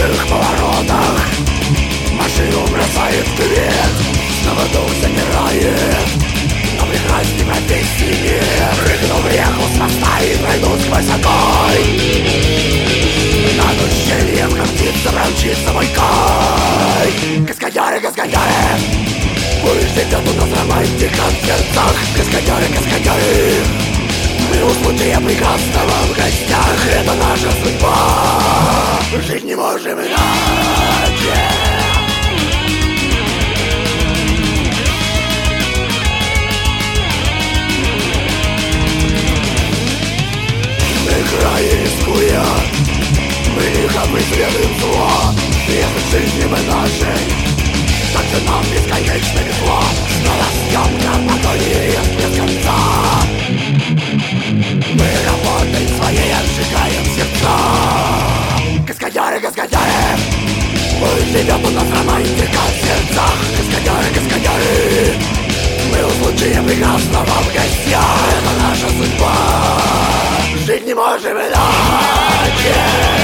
крутых поворотах машину бросает вперед, снова дух замирает. Но прекрасней профессии нет. Прыгнул в реку с моста и пройду сквозь огонь. Над ущельем коптится, промчится мой конь. Каскадеры, каскадеры, пусть живет у нас романтика в сердцах. Каскадеры, каскадеры, мы у случая прекрасного в гостях. Это наша судьба, жить не можем иначе. Играя, рискуя, мы лихо преследуем зло. Если в жизни мы нашей, так же нам бесконечно везло. Снова съемка погони без конца. Мы работой своей отжигаем сердца. Каскадеры, каскадеры, пусть живет у нас романтика в сердцах. Каскадеры, каскадеры, мы у случая прекрасного в гостях. Это наша судьба, жить не можем иначе.